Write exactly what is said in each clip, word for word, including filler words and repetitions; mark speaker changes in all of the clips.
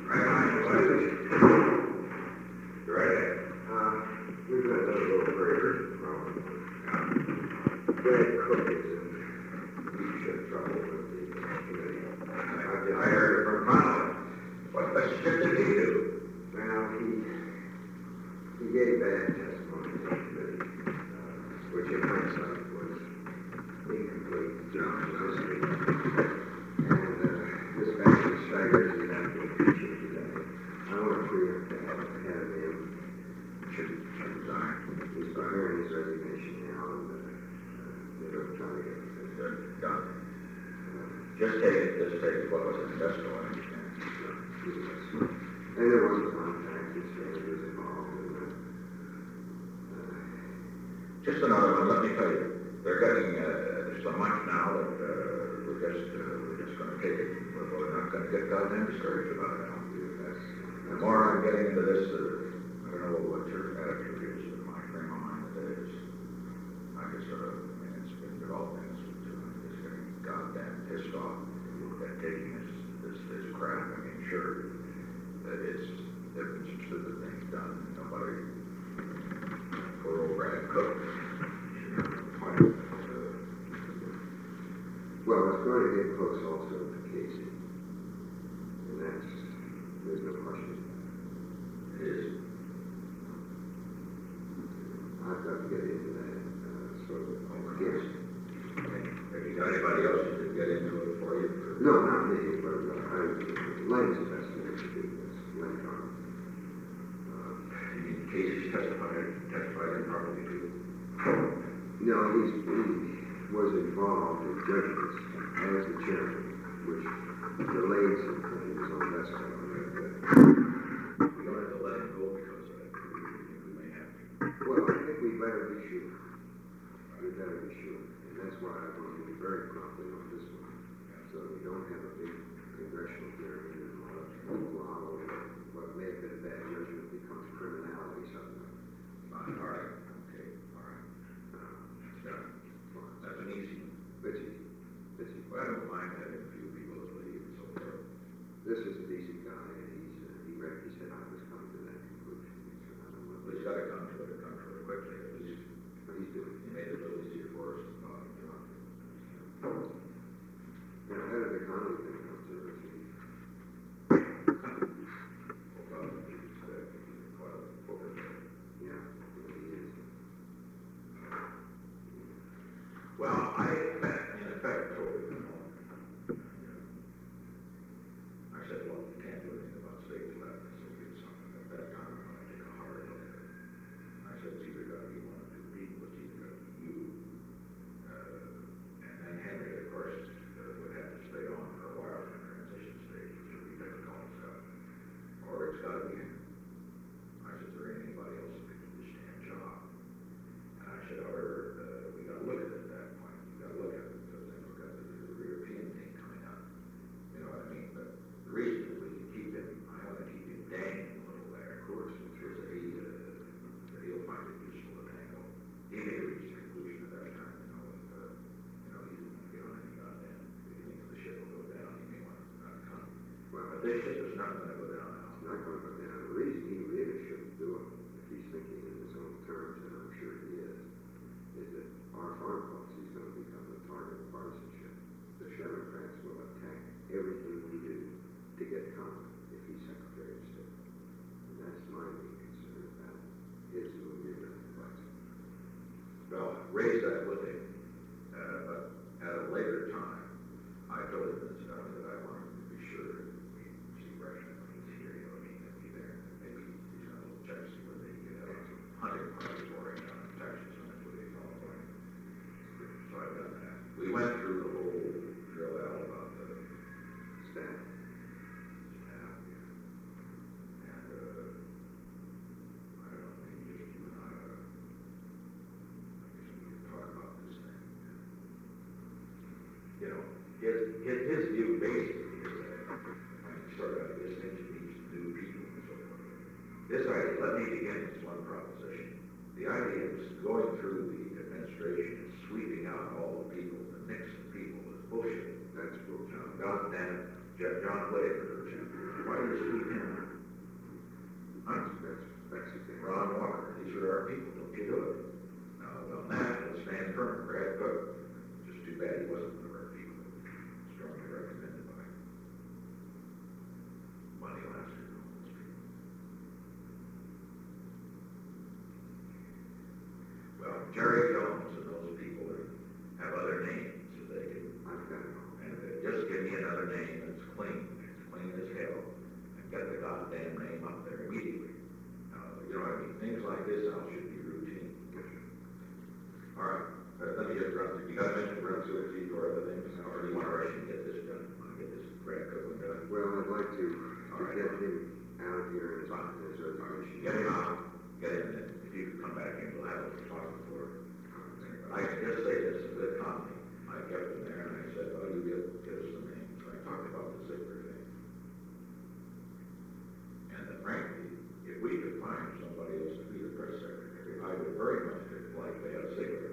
Speaker 1: Right on, right ahead.
Speaker 2: Uh, we've got another little further problem. Brad Cook is in leadership trouble with the committee.
Speaker 1: I, I heard it from Connell. What the shit did he do?
Speaker 2: Well, he, he gave bad testimony to the committee, uh, which in hindsight was incomplete.
Speaker 1: No, no.
Speaker 2: And uh, this guy is staggered to that impeachment today. I want to preempt that ahead of him.
Speaker 1: Should, should resign.
Speaker 2: He's preparing his resignation now, and uh, they're trying to get it.
Speaker 1: Good, done. Just take it, just take it, what was it, that's all I understand.
Speaker 2: And there was a contact, his family was involved in that. Uh,
Speaker 1: Just another one, let me tell you, they're getting, uh, there's so much now that, uh, we're just, uh, we're just gonna take it, we're, we're not gonna get goddamn discouraged about it now.
Speaker 2: that's,
Speaker 1: The more I'm getting into this, uh, I don't know what your attitude is, but my frame of mind today is, I get sort of, I mean, it's been developing this week too, I'm just getting goddamn pissed off at taking this, this, this crap. I mean, sure, that it's, there have been some stupid things done, nobody, poor old Brad Cook, you know, quite, uh,
Speaker 2: well, it's going to get close also to Casey. And that's, there's no question.
Speaker 1: it is.
Speaker 2: I've got to get into that, uh, sort of,
Speaker 1: Oh,
Speaker 2: yes.
Speaker 1: Have you got anybody else who could get into it for you?
Speaker 2: No, not me, but uh, I, Lane's the best man to do this, Lane Carter. Uh,
Speaker 1: You mean Casey's testified, testified improperly too?
Speaker 2: no, he's, he was involved in judgments as the chairman, which delayed some things on that side.
Speaker 1: We don't have to let him go because of that. We may have to.
Speaker 2: Well, I think we better be sure. We better be sure. And that's why I want to be very promptly on this one. So we don't have a big congressional hearing and a lot of hoopla over what may have been a bad judgment becomes criminality suddenly.
Speaker 1: Fine, all right, okay, all right.
Speaker 2: Uh,
Speaker 1: Yeah, that's an easy one.
Speaker 2: Bitchy, bitchy.
Speaker 1: Well, I don't mind having a few people to leave and so forth.
Speaker 2: This is a decent guy, and he's, uh, he read, he said I was coming to that conclusion. He said, I don't know
Speaker 1: But he's got to come to it, come to it quickly, at least.
Speaker 2: what he's doing.
Speaker 1: He made it a little easier for us. Uh, you know.
Speaker 2: Now, how did the Connolly thing come to us?
Speaker 1: Well, uh, he's, uh, quite a focus.
Speaker 2: Yeah, he is.
Speaker 1: Well, I, in effect, told him, you know, I said, well, you can't do anything about stage left, so we did something at that time, I'm gonna take a hard look at it. I said, it's either gotta be one of two people, it's either gotta be you, uh, and then Henry, of course, uh, would have to stay on for a while in the transition stage, which would be difficult and stuff, or it's gotta be him. I said, is there anybody else who can do this damn job? And I said, however, uh, we gotta look at it at that point, we gotta look at it, because then we've got the, the European thing coming up, you know what I mean? But the reason that we can keep him, I want to keep him dangling a little there, of course, is that he, uh, that he'll find it useful to tangle. He may reach the conclusion at that time, you know, and, uh, you know, he doesn't get on any goddamn, if he thinks the ship will go down, he may want to not come.
Speaker 2: Well,
Speaker 1: But this ship is not gonna go down now.
Speaker 2: it's not going to go down. The reason he really shouldn't do it, if he's thinking in his own terms, and I'm sure he is, is that our foreign policy is going to become the target of partisanship. The Democrats will attack everything we do to get Congress if he's Secretary of State. And that's my main concern about his movement in the place.
Speaker 1: Well, raise that with him, uh, but at a later time, I told him that, uh, that I wanted to be sure that we see Russian when he's here, you know, he can be there, and maybe he's got a little check, see where they can have some hunting parties for him down in Texas, and that's what they call it. So I've done that. We went through the whole drill out about the
Speaker 2: Staff.
Speaker 1: staff, yeah. And, uh, I don't know, maybe just you and I, uh, I guess we could talk about this thing. You know, his, his, his view basically is that when you start out this thing, you need some new people and so forth. This idea, let me begin with one proposition. The idea is going through the administration and sweeping out all the people, the Nixon people, is bullshit.
Speaker 2: That's bullshit.
Speaker 1: Now, God damn it, Jeff, John Whitaker, why do you sweep him firm, Brad Cook. Just too bad he wasn't one of our people. Strongly recommended by Money Lasker. Well, Jerry Jones and those people are, have other names, so they can,
Speaker 2: I've got it all.
Speaker 1: and they just give me another name that's clean, it's clean as hell, and get the goddamn name up there immediately. Uh, you know what I mean? Things like this now should be routine. All right, uh, let me just run through, you got to mention run through a few or other things, or do you want to rush and get this done? Want to get this Brad Cook done?
Speaker 2: Well, I'd like to,
Speaker 1: All
Speaker 2: to
Speaker 1: right.
Speaker 2: get him out of here and
Speaker 1: Fine.
Speaker 2: his resignation.
Speaker 1: Get him out, get him in, if you could come back in, we'll have a talk before. I can just say this with Conley, I kept him there and I said, oh, you give, give us some names, I talked about the Ziegler thing. And then frankly, if we could find somebody else to be the press secretary, I would very much like to have Ziegler.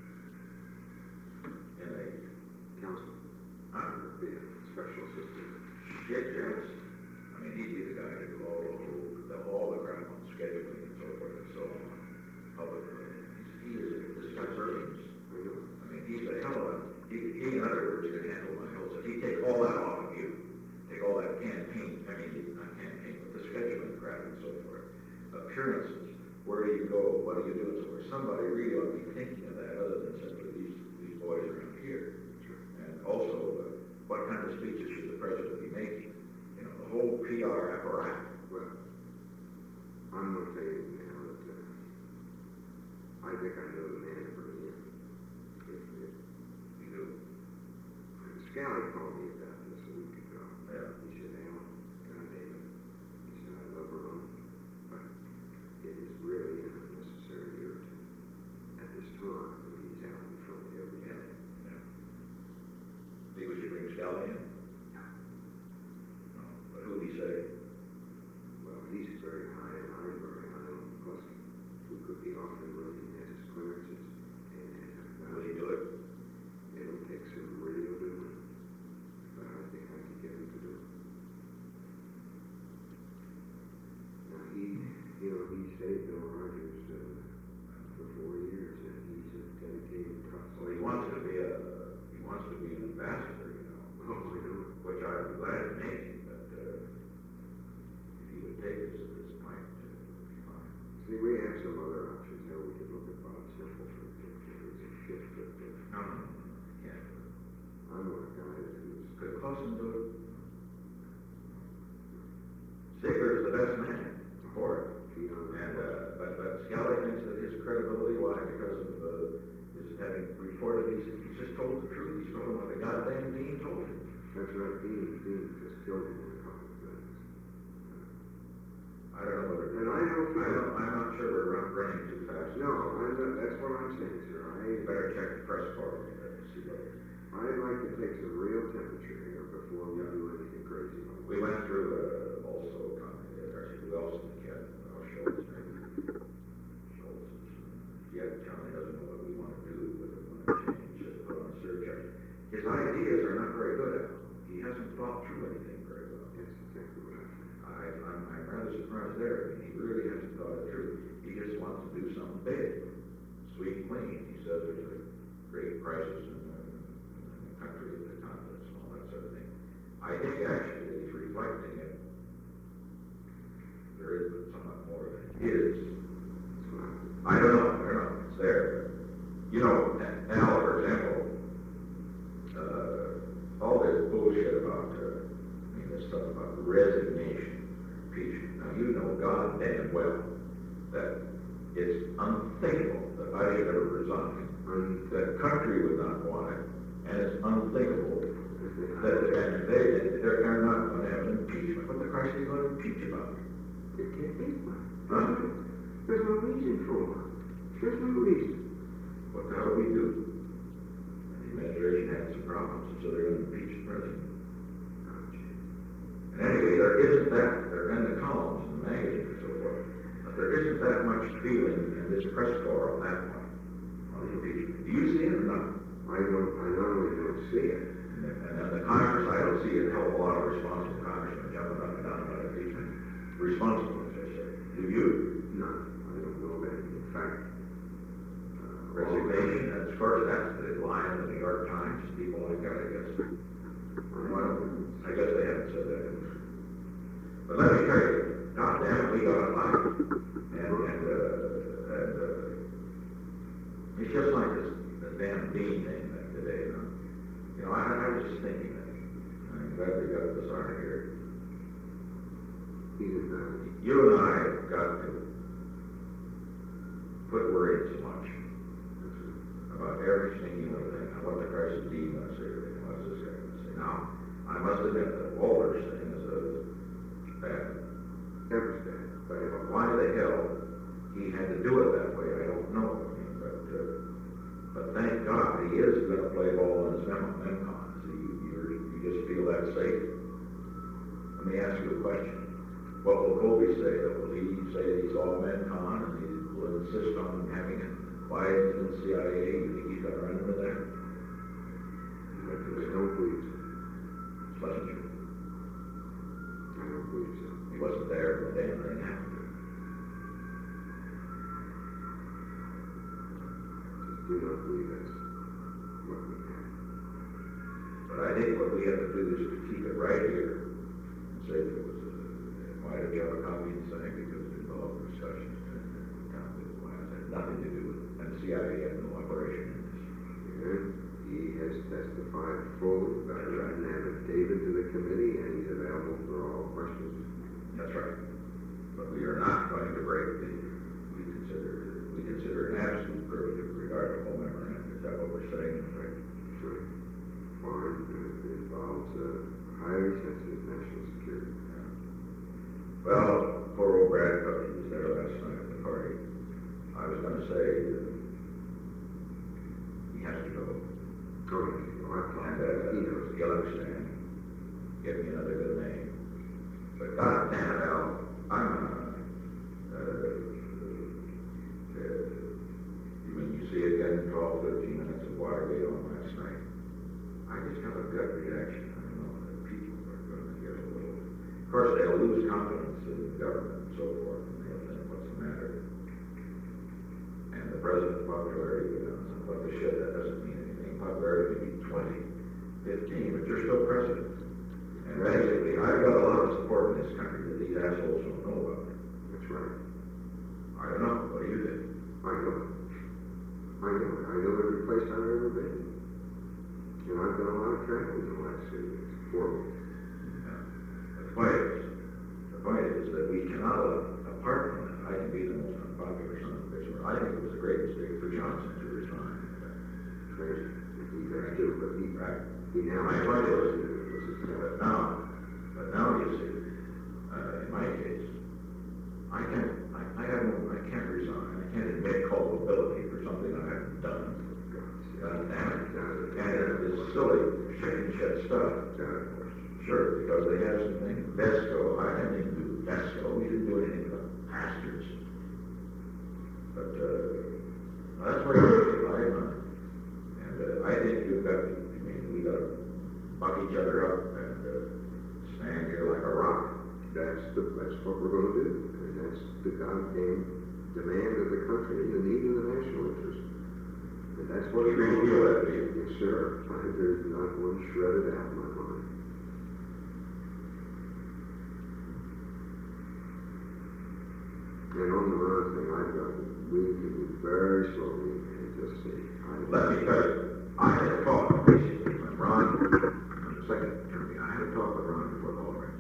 Speaker 1: And a,
Speaker 2: Council,
Speaker 1: uh,
Speaker 2: be a special assistant.
Speaker 1: shit, yes. I mean, he'd be the guy to do all the, whole- the, all the crap on scheduling and so forth and so on, public relations. He is, this guy's brilliant.
Speaker 2: I know.
Speaker 1: I mean, he's a hell of a, he, he in other words, can handle my health. If he take all that off of you, take all that campaign, I mean, not campaign, but the scheduling crap and so forth, appearances, where do you go, what do you do, and so forth. Somebody really ought to be thinking of that other than simply these, these boys around here. And also, uh, what kind of speeches should the president be making? You know, the whole P R apparatus.
Speaker 2: Well, I'm going to tell you now that uh, I think I know the man to bring in. If, if,
Speaker 1: You do.
Speaker 2: Scally called me about this a week ago.
Speaker 1: Yeah.
Speaker 2: He said, Alan, God damn it. He said, I love Ron, but it is really an unnecessary irritant at this time when he's out in front of every day.
Speaker 1: Yeah. Think we should bring Scally in? No. But who'd he say?
Speaker 2: Well, he's very high and I'm very high on, plus we could be offering looking at his clearances. And uh,
Speaker 1: Will he do it?
Speaker 2: it'll take some real doing, but I think I can get him to do it. Now, he, you know, he stayed Bill Rogers uh, for four years, and he's a dedicated customer.
Speaker 1: Well, he wants to be a, he wants to be an ambassador, you know.
Speaker 2: Oh, I know.
Speaker 1: Which I'm glad to make him, but, uh, if he would take this at this point, uh, it would be fine.
Speaker 2: See, we have some other options. Now, we could look at Bob Simple for example. He's a shit, but uh,
Speaker 1: No, no, no, can't do it.
Speaker 2: I'm a guy who's.
Speaker 1: Could Clausen do it? Ziegler's the best man for it.
Speaker 2: Feet on the
Speaker 1: And, uh, but, but Scally thinks that his credibility, why? Because of, uh, his having reported, he's, he's just told the truth. He's told him what the goddamn Dean told him.
Speaker 2: That's right, Dean, Dean just killed him in a couple of minutes.
Speaker 1: I don't know whether.
Speaker 2: And I don't feel-
Speaker 1: I don't, I'm not sure we're run- running too fast.
Speaker 2: No, I'm not, that's what I'm saying, sir.
Speaker 1: You
Speaker 2: I,
Speaker 1: better check the press corps, you better see what.
Speaker 2: I'd like to take some real temperature here before we do anything crazy like
Speaker 1: We went through, uh, also, uh, who else did we get? Uh, Schultz, maybe. Schultz is, yeah, Johnny doesn't know what we want to do with it, want to change, just put on a surcharge. His ideas are not very good, Al. He hasn't thought through anything very well.
Speaker 2: That's exactly what I think.
Speaker 1: I, I'm, I'm rather surprised there. I mean, he really hasn't thought it through. He just wants to do something big, sweet and clean. He says there's a great crisis in the, in the country, the continents, and all that sort of thing. I think actually that he's reflecting it. There is somewhat more of it. Is. I don't know, I don't know, it's there. You know, Al, for example, uh, all this bullshit about, uh, I mean, this stuff about resignation, impeachment. Now, you know goddamn well that it's unthinkable that I should ever resign. And the country would not want it, and it's unthinkable that, and they, they're, they're not going to have an impeachment. What the Christ are you going to impeach about?
Speaker 2: It can't be one.
Speaker 1: Huh?
Speaker 2: There's no reason for one. There's no reason.
Speaker 1: What the hell do we do? And the administration had some problems, and so they're going to impeach the president. And anyway, there isn't that, they're in the columns and the magazines and so forth, but there isn't that much feeling in this press corps on that point, on the impeachment. Do you see it or not?
Speaker 2: I don't, I not only don't see it,
Speaker 1: And then, and then the Congress, I don't see a hell of a lot of responsible congressmen jumping up and down about impeachment. Responsible, as I say. Do you?
Speaker 2: none. I don't know that. In fact, uh,
Speaker 1: Resignation, that's first. Well, I guess they haven't said that. But let me tell you, God damn it, we got a life. And, and, uh, and, uh, it's just like this, the damn Dean thing back today, you know. You know, I, I was just thinking that. I'm glad we got this on here.
Speaker 2: He's in that.
Speaker 1: You and I have got to quit worrying so much about every single little thing. Now, what the Christ of Dean going to say today? What's this guy going to say? Now, I must admit that Walter's thing is a bad.
Speaker 2: Everything.
Speaker 1: But why the hell he had to do it that way, I don't know. I mean, but, uh, but thank God he is going to play ball in his mem- memcons. You, you're, you just feel that safe. Let me ask you a question. What will Kobe say? Will he say that he's all memcon and he will insist on having it? Why is he in the C I A? You think he's going to run into that?
Speaker 2: I don't believe so.
Speaker 1: It's less than true.
Speaker 2: I don't believe so.
Speaker 1: He wasn't there when the damn thing happened.
Speaker 2: Just do not believe that's what we have.
Speaker 1: But I think what we have to do is to keep it right here and say that it was a, why did you have a copy and say because it involved discussions and it had nothing to do with it. And the C I A had no operation in this.
Speaker 2: And he has testified fully about it and affidavit to the committee, and he's available for all questions.
Speaker 1: That's right. But we are not going to break the, we consider, we consider an absolute privilege regarding the whole memorandum. Is that what we're saying? Right?
Speaker 2: Sure. Foreign, it involves uh, highly sensitive national security.
Speaker 1: Yeah. Well, poor old Brad Cook, he was there last night at the party. I was going to say, uh, he has to go.
Speaker 2: Oh, yes, you know, I've
Speaker 1: And
Speaker 2: talked
Speaker 1: uh,
Speaker 2: to him. He knows.
Speaker 1: he'll understand. Give me another good name. But God damn it, Al, I'm, uh, uh, uh, you mean you see again twelve, thirteen minutes of Watergate on last night? I just have a gut reaction. I don't know that people are going to get a little, of course, they'll lose confidence in the government and so forth, and they'll think, what's the matter? And the president's popularity goes down. What the shit, that doesn't mean anything. Popularity can be twenty, fifteen, but you're still president. And basically, I've got a lot of support in this country that these assholes don't know about.
Speaker 2: That's right.
Speaker 1: I don't know. What do you think?
Speaker 2: I know. I know. I know every place I've ever been. And I've done a lot of traveling in the last few years. Four weeks.
Speaker 1: Yeah. The point is, the point is that we cannot let, apart from it, I can be the most unpopular son of a bitch. I think it was a great mistake for Johnson to resign.
Speaker 2: Crazy. He does too, but he,
Speaker 1: Right.
Speaker 2: he now
Speaker 1: My
Speaker 2: has
Speaker 1: point
Speaker 2: to
Speaker 1: is,
Speaker 2: listen to it.
Speaker 1: but now, but now you see, uh, in my case, I can't, I, I have no, I can't resign. I can't admit culpability for something I haven't done. God damn it. And it's silly, chicken shit stuff. Sure, because they have something, Vesco, I didn't even do Vesco, we didn't do anything but pastors. But, uh, that's where you see life, huh? And, uh, I think you've got to, I mean, we gotta buck each other up and, uh, stand here like a rock.
Speaker 2: That's the, that's what we're gonna do. And that's the goddamn demand of the country and the need of the national interest. And that's what
Speaker 1: You
Speaker 2: we're
Speaker 1: really
Speaker 2: gonna
Speaker 1: feel
Speaker 2: do.
Speaker 1: that, do you?
Speaker 2: Yes, sir. I, there's not one shred of doubt in my mind. And on the other thing, I've got to read to you very slowly and just see. I,
Speaker 1: Let me tell you, I had a talk basically with Ron, the second attorney, I had a talk with Ron before the whole thing.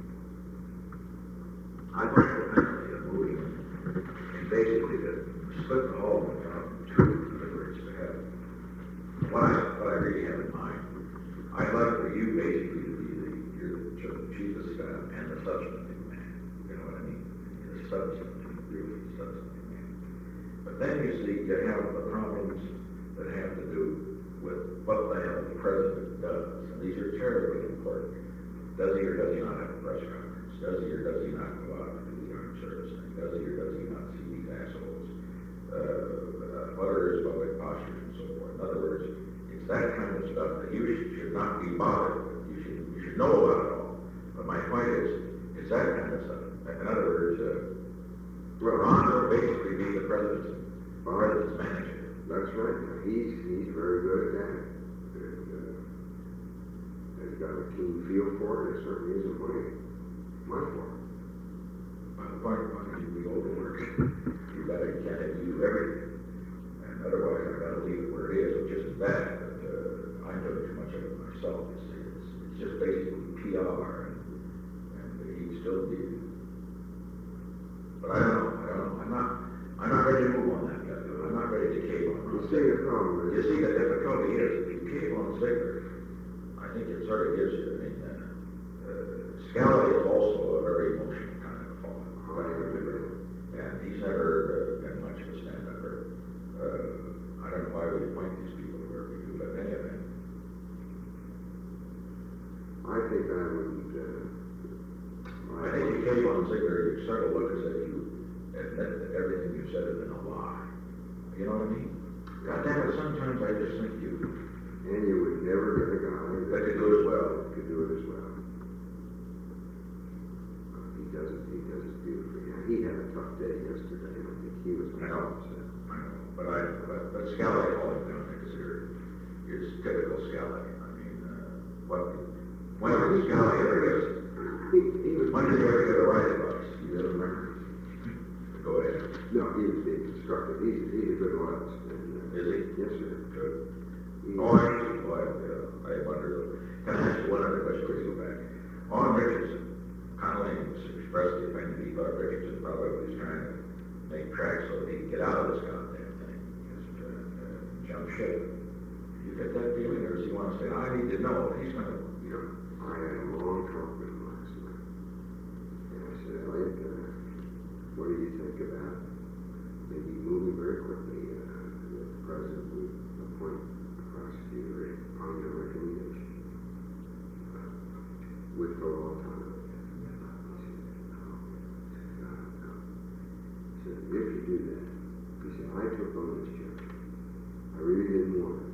Speaker 1: I think apparently a movie, and basically to split the whole thing out in two, in other words, to have, what I, what I really have in mind, I'd like for you basically to be the, you're the chief of staff and the substantive man, you know what I mean? You're the substantive, really the substantive man. But then you see, you have the problems that have to do with what the hell the president does. And these are terribly important. Does he or does he not have a press conference? Does he or does he not go out and do the armed service thing? Does he or does he not see these assholes? Uh, uh, what are his public postures and so forth? In other words, it's that kind of stuff that you should, should not be bothered with. You should, you should know about it all. But my point is, it's that kind of stuff. In other words, uh, Ron will basically be the president's, president's manager.
Speaker 2: That's right. Now, he's, he's very good at that. And, uh, has got a keen feel for it, it certainly isn't my, my fault.
Speaker 1: Well, the point, point is, we go to work, you gotta, you can't do everything, and otherwise I gotta leave it where it is, which isn't bad, but, uh, I know too much of it myself, you see, it's, it's just basically P R, and, and he still be. But I don't know, I don't know, I'm not, I'm not ready to move on that yet, I'm not ready to cave on.
Speaker 2: You see the problem
Speaker 1: You
Speaker 2: is,
Speaker 1: see, the difficulty is, if you cave on Ziegler, I think it sort of gives you, I mean, uh, uh, Scally is also a very emotional kind of fellow. And he's never uh, been much of a stand-upper. Uh, I don't know why we appoint these people where we do, but any event.
Speaker 2: I think I would, uh,
Speaker 1: I think you cave on Ziegler, you sort of look as if you admit that everything you said has been a lie. You know what I mean? God damn it, sometimes I just think you
Speaker 2: and you would never get a guy
Speaker 1: that could do it as well.
Speaker 2: could do it as well. Uh, He does it, he does it beautifully. Yeah, he had a tough day yesterday, and I think he was
Speaker 1: I know.
Speaker 2: upset.
Speaker 1: I know, but I, but, but Scally, I call him down because you're, you're typical Scally. I mean, uh, what, when did Scally ever get,
Speaker 2: He, he was.
Speaker 1: when did he ever get a right advice? You don't remember? Go ahead.
Speaker 2: No, he was being constructive. He's, he's a good loyalist. and, uh,
Speaker 1: Is he?
Speaker 2: Yes, sir.
Speaker 1: Good.
Speaker 2: He-
Speaker 1: Oh, I see, boy, uh, I wonder, can I ask you one other question before you go back? On Richardson, Connelly expressed the opinion he thought Richardson probably was trying to make tracks so that he could get out of this goddamn thing, just, uh, uh, jump ship. You get that feeling, or does he want to say, I need to know, he's gonna, you know,
Speaker 2: I had a long talk with him last night. And I said, Elliot, uh, what do you think about maybe moving very quickly, uh, that the president would appoint a prosecutor on your recommendation, uh, with total autonomy? He said, no, no, no. He said, if you do that, he said, I took on this job. I really didn't want it.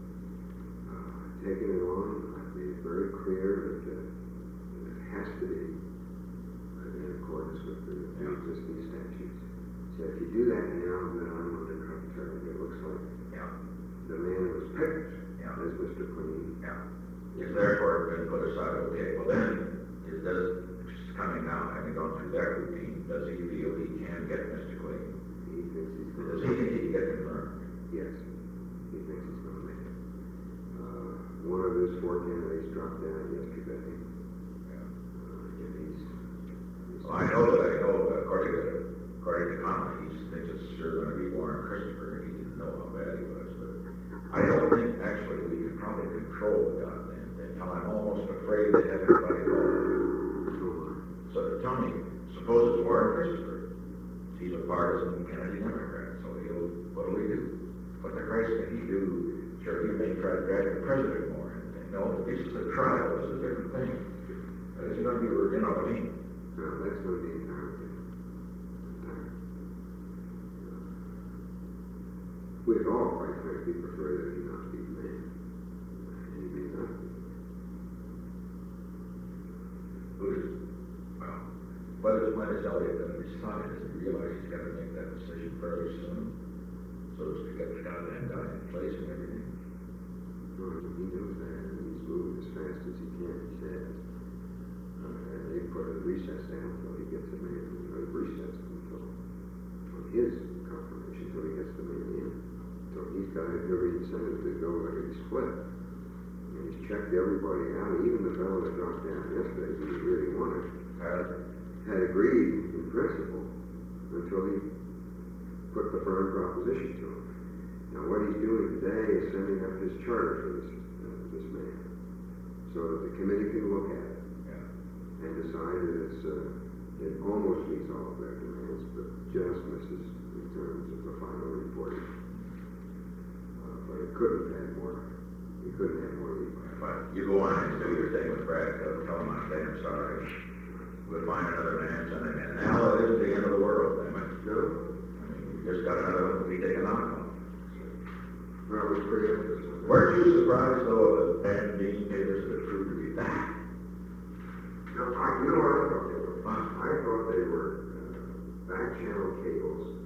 Speaker 2: Uh, taking it on, I've made it very clear that, uh, that it has to be uh, in accordance with the the existing statutes. So if you do that now, then I'm under contrary. It looks like
Speaker 1: yeah,
Speaker 2: the man was picked
Speaker 1: Yeah.
Speaker 2: as Mister Clean.
Speaker 1: yeah. Is therefore been put aside, okay, well then, is does, coming now, having gone through that routine, does he feel he can get Mister Clayton?
Speaker 2: He thinks he's going
Speaker 1: Does
Speaker 2: to
Speaker 1: he think he can get confirmed?
Speaker 2: Yes, he thinks he's going to make it. Uh, one of his four candidates dropped down yesterday.
Speaker 1: Yeah.
Speaker 2: Uh, and he's, he's
Speaker 1: Well, I know that, I know, uh, according to, according to Connolly, he thinks it's sure gonna be Warren Christopher, and he didn't know how bad he was, but I don't think actually we can probably control the goddamn thing. I'm almost afraid to have everybody involved. So tell me, suppose it's Warren Christopher, he's a partisan Kennedy Democrat, so he'll, what'll he do? What the Christ can he do? Sure, he may try to drag the president more, and, and no, this is a trial, this is a different thing. Uh, It's gonna be, you know what I mean?
Speaker 2: No, that's going to be entirely different. We'd all, quite frankly, prefer that he not be the man. And he may not be.
Speaker 1: Who's, well, whether, when is Elliot gonna decide, does he realize he's gotta make that decision fairly soon? So as to get the goddamn guy in place and everything?
Speaker 2: Well, he knows that, and he's moving as fast as he can, he says. Uh, and they put a recess down until he gets the man, you know, recess until, on his confirmation, until he gets the man in. So he's got every incentive to go like a split. And he's checked everybody out, even the fellow that dropped down yesterday, who he really wanted,
Speaker 1: Uh,
Speaker 2: had agreed in principle until he put the firm proposition to him. Now, what he's doing today is sending up his charter for this, uh, this man, so that the committee can look at it
Speaker 1: yeah.
Speaker 2: and decide that it's, uh, it almost meets all of their demands, but just misses in terms of the final reporting. Uh, but it couldn't have had more, it couldn't have more leeway.
Speaker 1: But you go on and do your thing with Brad, tell tell him I'm damn sorry. We'll find another man, send him in. Now, it isn't the end of the world, damn it.
Speaker 2: No?
Speaker 1: I mean, we just got another one to be taken on.
Speaker 2: Well, it was pretty interesting.
Speaker 1: Weren't you surprised, though, that Dan Dean papers that proved to be that?
Speaker 2: No, I, you know what I thought they were? I thought they were uh, back channel cables